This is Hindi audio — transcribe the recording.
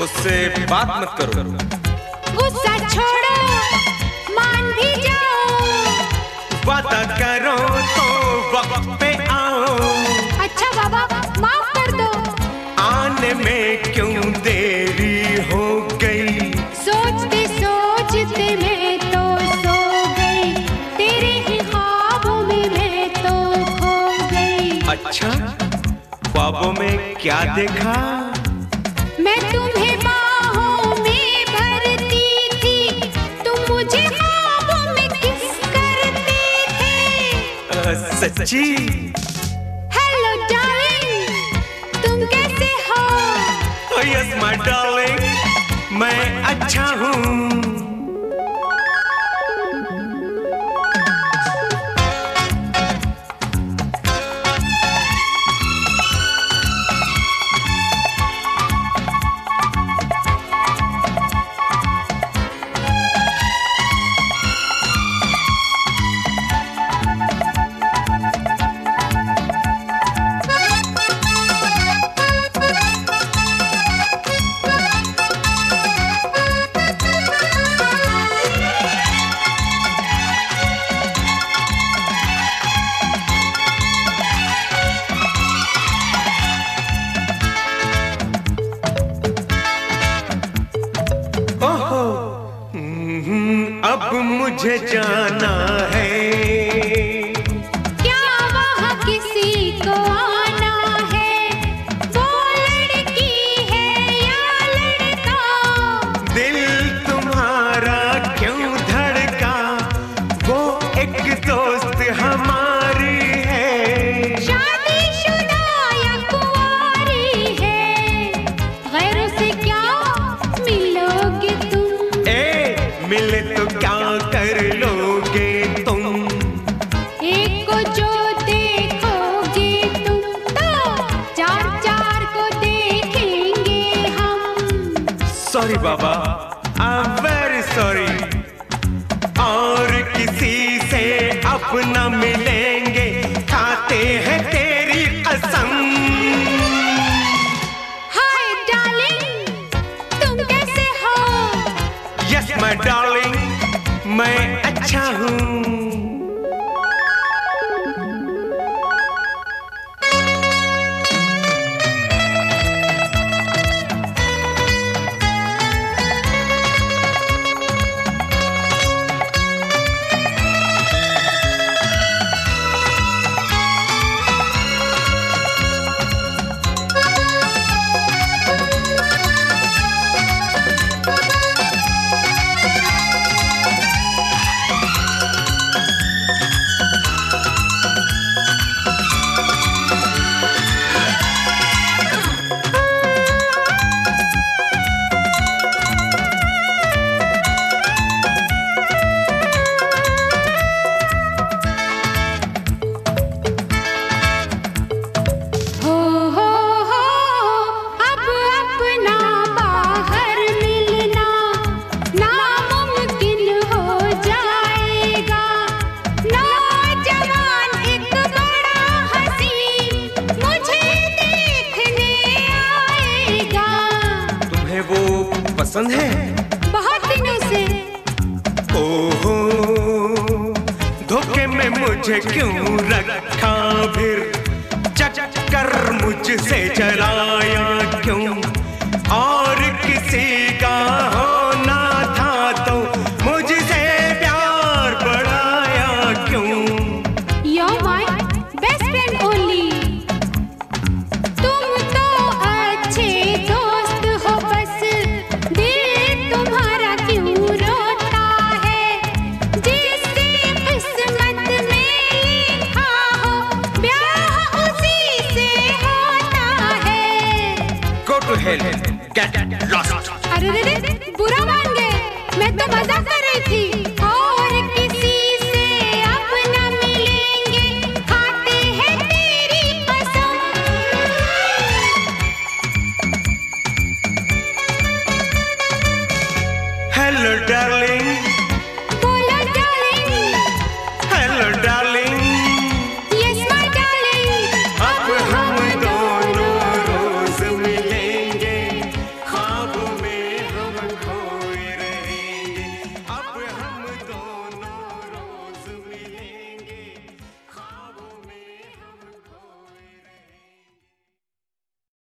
मुझसे बात मत करो। गुस्सा छोड़ो, मान भी जाओ। वादा करो तो वक्त पे आओ। अच्छा बाबा माफ कर दो। आने में क्यों देरी हो गई? सोचते सोचते मैं तो सो गई, तेरे ही ख्वाबों में मैं तो खो गई। अच्छा, ख्वाबों में क्या देखा? मैं तुम्हें बाहों में भरती थी, तुम मुझे ख्वाबों में किस करते थे। सच्ची? हेलो डार्लिंग, तुम कैसे हो? Oh yes my darling, मैं अच्छा हूँ। अब मुझे जाना है। क्या वहाँ किसी को आना है? वो लड़की है या लड़का? दिल तुम्हारा क्यों धड़का? वो एक दोस्त हमारी है। शादीशुदा या कुंवारी है? गैरों से क्या मिलोगे तुम? मिले तो क्या कर लोगे तुम? एक को जो देखोगे तुम तो चार चार को देखेंगे हम। सॉरी बाबा, आई एम वेरी सॉरी। और किसी से अपना मिलेंगे, खाते हैं तेरी कसम। हाय डार्लिंग, तुम कैसे हो? यस माय डार्लिंग, मैं अच्छा हूँ। पसंद है? बहुत दिनों से। ओहो, धोखे में मुझे क्यों रखा फिर? चक्कर मुझसे चलाया क्यों? और किसी का होना था तो मुझसे प्यार बढ़ाया क्यों? You're my best friend only. तुम तो अच्छे दोस्त हो, बस दिल तुम्हारा क्यों रोता है? जिसकी किस्मत में लिखा हो ब्याह उसी से होता है। Go to hell, get lost. अरे बुरा मान गए, मैं तो मजाक